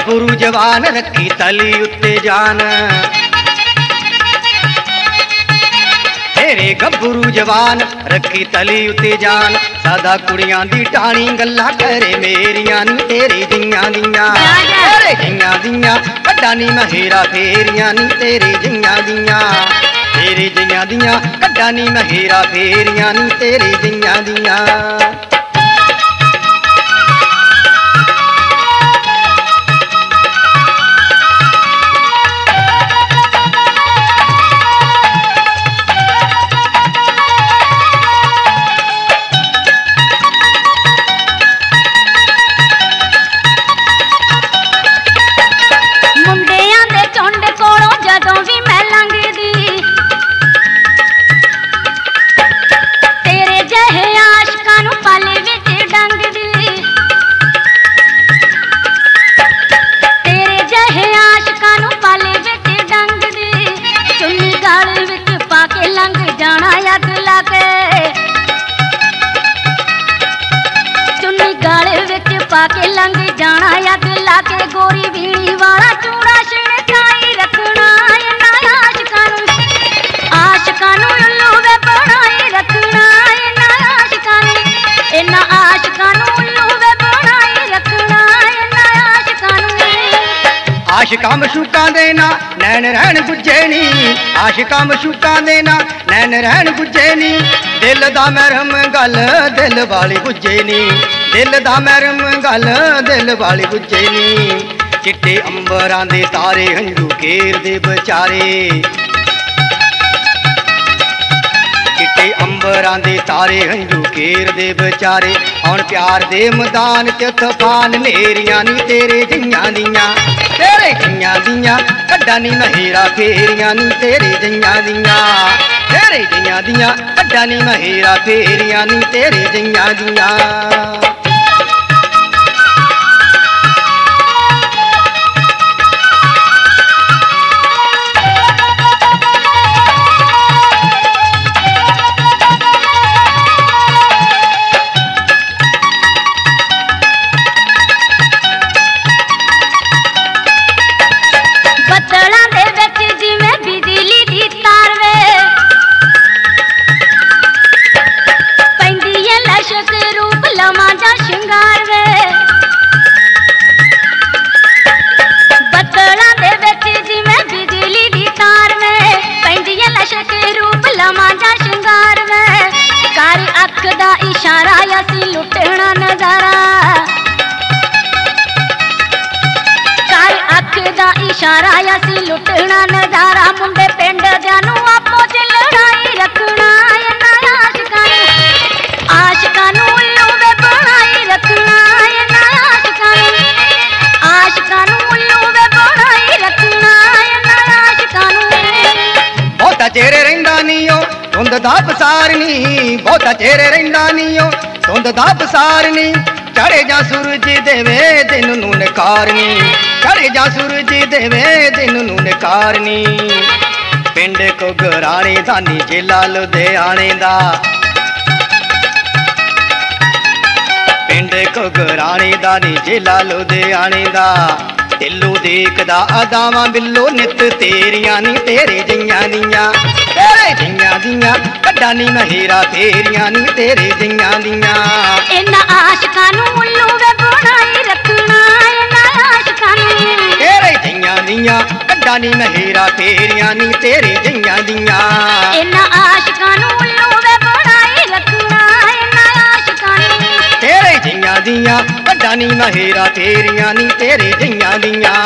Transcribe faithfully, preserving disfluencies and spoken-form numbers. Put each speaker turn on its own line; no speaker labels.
ਗੱਭਰੂ ਜਵਾਨ ਰੱਖੀ ਤਲੀ ਉੱਤੇ ਜਾਨ, ਤੇਰੇ ਗੱਭਰੂ ਜਵਾਨ ਰੱਖੀ ਤਲੀ ਉੱਤੇ ਜਾਨ। ਸਾਦਾ ਕੁੜੀਆਂ ਦੀ ਟਾਣੀ ਗੱਲਾਂ ਕਰੇ ਮੇਰੀਆਂ ਨੀ ਤੇਰੇ ਜੀਆਂ ਦੀਆਂ, ਤੇਰੇ ਜੀਆਂ ਦੀਆਂ ਕੱਢਾਂ ਨੀ ਮੈਂ ਹੇਰਾ ਫੇਰੀਆਂ ਨੀ ਤੇਰੇ ਜੀਆਂ ਦੀਆਂ, ਤੇਰੇ ਜੀਆਂ ਦੀਆਂ ਕੱਢਾਂ ਨੀ ਮੈਂ ਹੇਰਾ ਫੇਰੀਆਂ ਨੀ ਤੇਰੇ ਜੀਆਂ ਦੀਆਂ।
ਜਦੋਂ ਵੀ ਮੈਂ ਲੰਘਦੀ ਤੇਰੇ ਜਿਹੇ ਆਸ਼ਕਾਂ ਨੂੰ ਪਲ ਵਿੱਚ ਡੰਗਦੀ, ਤੇਰੇ ਜਿਹੇ ਆਸ਼ਕਾਂ ਨੂੰ ਪਲ ਵਿੱਚ ਡੰਗਦੀ। ਚੁੰਨੀ ਗਲ ਵਿੱਚ ਪਾ ਕੇ ਲੰਘ ਜਾਣਾ ਅੱਗ ਲਾ ਕੇ, ਚੁੰਨੀ ਗਲ ਵਿੱਚ ਪਾ ਕੇ ਲੰਘ ਜਾਣਾ ਅੱਗ ਲਾ ਕੇ। ਗੋਰੀ ਵੀਣੀ ਵਾਲਾ ਚੂੜਾ ਛਿਣਕਾਈ ਰੱਖਣਾ ਆਸ਼ਕਾਂ ਨੂੰ, ਆਸ਼ਕਾਂ ਨੂੰ ਉੱਲੂ ਵੇ ਬਣਾਈ ਰੱਖਣਾ ਇਹਨਾਂ ਆਸ਼ਕਾਂ ਨੂੰ, ਇਹਨਾਂ ਆਸ਼ਕਾਂ ਨੂੰ ਉੱਲੂ ਵੇ ਬਣਾਈ ਰੱਖਣਾ ਇਹਨਾਂ ਆਸ਼ਕਾਂ ਨੂੰ।
ਆਸ਼ਕਾਂ ਮਸ਼ੂਕਾਂ ਦੇ ਨਾ ਨੈਣ ਰਹਿਣ ਗੁੱਜੇ ਨੀ, ਆਸ਼ਕਾਂ ਮਸ਼ੂਕਾਂ ਦੇ ਨਾ ਨੈਣ ਰਹਿਣ ਗੁੱਜੇ ਨੀ। ਦਿਲ ਦਾ ਮਰਮ ਗੱਲ ਦਿਲ ਵਾਲੀ ਗੁੱਜੇ ਨੀ, ਦਿਲ ਦਾ ਮਰਮ ਗੱਲ ਦਿਲ ਵਾਲੀ ਗੁੱਜੇ ਨੀ। ਚਿੱਟੇ ਅੰਬਰਾਂ ਦੇ ਤਾਰੇ ਹੰਝੂ ਘੇਰਦੇ ਵਿਚਾਰੇ, ਚਿੱਟੇ ਅੰਬਰਾਂ ਦੇ ਤਾਰੇ ਹੰਝੂ ਘੇਰਦੇ ਵਿਚਾਰੇ। ਹੁਣ ਪਿਆਰ ਦੇ ਮੈਦਾਨ ਚ ਤੂਫਾਨ ਨੇਰੀਆਂ ਨੀ ਤੇਰੇ ਜਈਆਂ ਦੀਆਂ, ਤੇਰੇ ਜਈਆਂ ਦੀਆਂ ਕੱਢਾਂ ਨੀ ਮੈਂ ਹੇਰਾ ਫੇਰੀਆਂ ਨੀ ਤੇਰੇ ਜਈਆਂ ਦੀਆਂ, ਤੇਰੇ ਜਈਆਂ ਦੀਆਂ ਕੱਢਾਂ ਨੀ ਮੈਂ ਹੇਰਾ ਫੇਰੀਆਂ ਨੀ ਤੇਰੇ ਜਈਆਂ ਦੀਆਂ।
ਬੱਦਲਾਂ ਦੇ ਵਿੱਚ ਜਿਵੇਂ ਬਿਜਲੀ ਦੀ ਤਾਰ ਵੇ ਪੈਂਦੀ ਏ ਲਸ਼ਕ ਰੂਪ ਲਵਾਂ ਜਾਂ ਸ਼ਿੰਗਾਰ ਵੇ, ਬੱਦਲਾਂ ਦੇ ਵਿੱਚ ਜਿਵੇਂ ਬਿਜਲੀ ਦੀ ਤਾਰ ਵੇ ਪੈਂਦੀ ਏ ਲਸ਼ਕ ਰੂਪ ਲਵਾਂ ਜਾਂ ਸ਼ਿੰਗਾਰ ਵੇ। ਕਰ ਅੱਖ ਦਾ ਇਸ਼ਾਰਾ ਅਸੀਂ ਲੁੱਟਣਾ ਨਜ਼ਾਰਾ, ਅੱਖ ਦਾ ਇਸ਼ਾਰਾ ਅਸੀਂ ਲੁੱਟਣਾ ਨਜ਼ਾਰਾ। ਮੁੰਡੇ ਪਿੰਡ ਦਿਆਂ ਨੂੰ ਆਪੋ ਚ ਲੜਾਈ ਰੱਖਣਾ ਇਹਨਾਂ ਆਸ਼ਕਾਂ ਨੂੰ, ਆਸ਼ਕਾਂ ਨੂੰ ਉੱਲੂ ਵੇ ਬਣਾਈ ਰੱਖਣਾ ਇਹਨਾਂ ਆਸ਼ਕਾਂ ਨੂੰ, ਆਸ਼ਕਾਂ ਨੂੰ ਉੱਲੂ ਵੇ ਬਣਾਈ ਰੱਖਣਾ ਇਹਨਾਂ ਆਸ਼ਕਾਂ ਨੂੰ।
ਬਹੁਤਾ ਚਿਹਰੇ ਰਹਿੰਦਾ ਨੀ ਓ ਧੁੰਦ ਦਾ ਪਸਾਰ ਨੀ, ਬਹੁਤਾ ਚਿਹਰੇ ਰਹਿੰਦਾ ਨੀ ਓ ਧੁੰਦ ਦਾ ਪਸਾਰ ਨੀ। ਚੜੇ ਜਾਂ ਸੂਰਜ ਦੇਵੇ ਦਿਨ ਨੂੰ ਨਕਾਰਨੀ, ਚੜੇ ਜਾਂ ਸੂਰਜ ਦੇਵੇ ਦਿਨ ਨੂੰ ਨਕਾਰਨੀ। ਪਿੰਡ ਘੁਗਰਾਣੇ ਦਾ ਨੀ ਜ਼ਿਲ੍ਹਾ ਲੁਧਿਆਣੇ ਦਾ, ਪਿੰਡ ਘੁਗਰਾਣੇ ਦਾ ਨੀ ਜ਼ਿਲ੍ਹਾ ਲੁਧਿਆਣੇ ਦਾ। ਦਿਲੋਂ ਦੇਖਦਾ ਅਦਾਵਾਂ ਬਿੱਲੋ ਨਿੱਤ ਤੇਰੀਆਂ ਨੀ ਤੇਰੇ ਜਈਆਂ ਦੀਆਂ, ਤੇਰੇ ਜਈਆਂ ਦੀਆਂ ਕੱਢਾਂ ਨੀ ਮੈਂ ਹੇਰਾ ਫੇਰੀਆਂ ਨੀ ਤੇਰੇ ਜਈਆਂ ਦੀਆਂ।
ਇਹਨਾਂ ਆਸ਼ਕਾਂ ਨੂੰ ਉੱਲੂ ਵੇ ਬਣਾਈ ਰੱਖਣਾ ਇਹਨਾਂ ਆਸ਼ਕਾਂ ਨੂੰ,
ਤੇਰੇ ਜਈਆਂ ਦੀਆਂ ਕੱਢਾਂ ਨੀ ਮੈਂ ਹੇਰਾ ਫੇਰੀਆਂ ਨੀ ਤੇਰੇ ਜਈਆਂ ਦੀਆਂ।
ਇਹਨਾਂ ਆਸ਼ਕਾਂ ਨੂੰ ਉੱਲੂ ਵੇ ਬਣਾਈ ਰੱਖਣਾ ਇਹਨਾਂ ਆਸ਼ਕਾਂ ਨੂੰ,
ਤੇਰੇ ਜਈਆਂ ਦੀਆਂ ਕੱਢਾਂ ਨੀ ਮੈਂ ਹੇਰਾ ਫੇਰੀਆਂ ਨੀ ਤੇਰੇ ਜਈਆਂ ਦੀਆਂ।